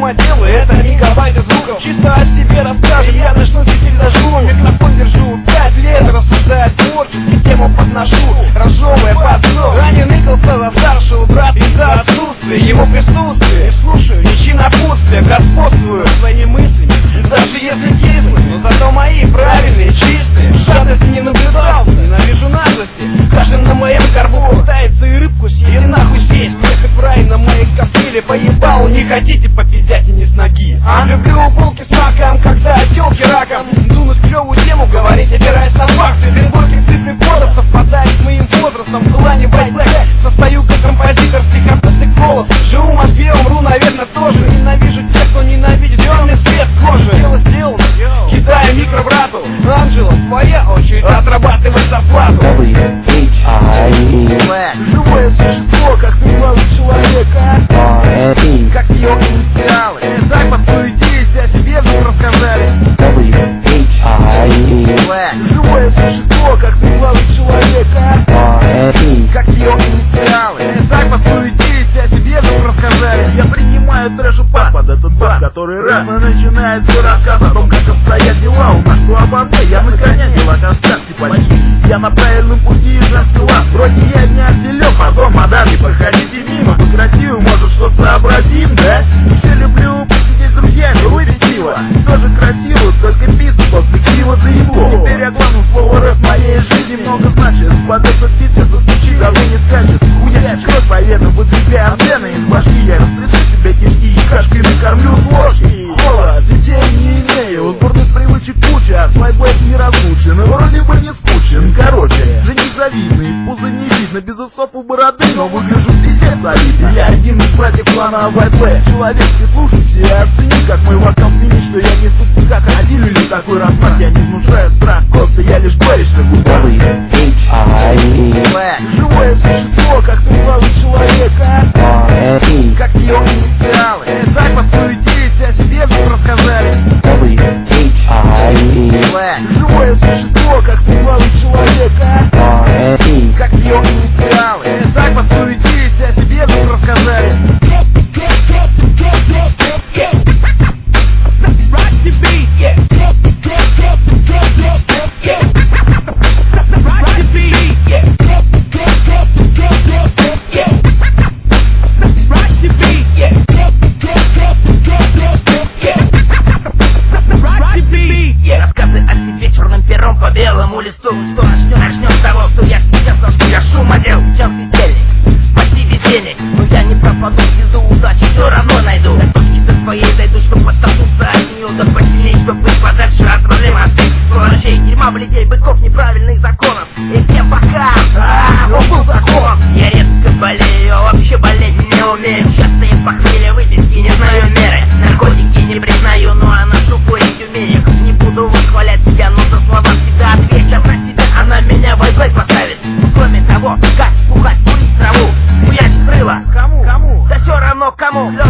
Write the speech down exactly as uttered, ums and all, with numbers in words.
мое дело, это мегабайты звуков. Чисто о себе расскажу, я начну стиль дожгу. Микрофон держу пять лет, рассуждаю творчески, тему подношу, разжевывая подзор. Ранее ныкался за старшего брата из-за отсутствия его присутствия. Не слушаю ничьи напутствия, господствую своими мыслями, даже если кислые, но зато мои правильные, чистые. Жадность не наблюдал, ненавижу наглости. Каждый на моем горбу пытается и рыбку съесть, и нахуй сесть. Ехать в рай на моей капеле поебал. Не хотите попиздять и не с ноги, а? Люблю булки с маком, когда телки раком. Дунуть клевую тему, говорить, опираясь на факты. Глубоких цифр кодов совпадает с моим возрастом. В плане white black состою как композитор, стихотворный голос. Живу в Москве, умру, наверное, тоже. Ненавижу тех, кто ненавидит черный цвет кожи. Дело сделано, кидаю микро брату. Анджела, своя очередь отрабатывать зарплату. Живое существо, как ты главный человек, а? Как ее инициалы. Так подсуетились, о себе вдруг рассказали. Живое существо, как ты главный человек, а? Как ее инициалы. Так подсуетились, о себе вдруг рассказали. Я принимаю трэш упад под этот бас, который раз и начинает свой рассказ о том, как обстоят дела у нас. Что обо мне, я на коня, дела как сказки почти. Я на правильном пути и женский лад. Вроде я не отделен, потом мадам, проходите мимо. Вы красивы, может, что сообразим, да? Еще люблю посидеть с друзьями, выпить пиво. Тоже красиво, только пицца после пива заебло. Теперь я главное слово рэп в моей жизни много значит. Под этот пицца заскучи, головы не скачет. Хуя кровь по венам, выдвигая антенны из башки. Я растрясу тебя кишки и кашками кормлю с ложки. Холод, детей не имею, дурных привычек куча, а свой бэк не разлучен, и вроде бы не скучен. Короче, жених завидный, пузо не видно, без усов у бороды, но выгляжу пиздец солидно. Я один из братьев клана white black. Человек, прислушайся и оцени, как мой вокал сменит, что я несу как красивый или такой размах. Я не внушаю страх, просто я лишь горечь на губах. Живое существо, как ты главный человек, а? Как ее инициалы. Так подсуетились, о себе вдруг рассказали. Живое существо, как ты главный человек, а? Как ее инициалы. Так подсуетились, о себе вдруг рассказали. По белому листу, что начнем, начнем с того, что я сейчас нажгу, я шум одел, сейчас бездельник, почти бездельник, но я не пропаду, снизу удачи все равно найду, до точки до своей дойду, чтоб оттолкнуться от нее, да посильнее, чтоб быть подальше от проблем, от этих сторожей, дерьма, блядей, быков, неправильных законов, и всем пока, а, он был закон, я редко болею, вообще болеть не умею, часто им похмелье, выписки, не знаю меры, наркотики не признаю, но а ношу курить умею, не буду восхвалять себя, но за слова всегда отвечу на себя, она меня в white поставит. Кроме того, как пухать, курить траву, хуячить крыло. Кому? Кому? Да все равно кому.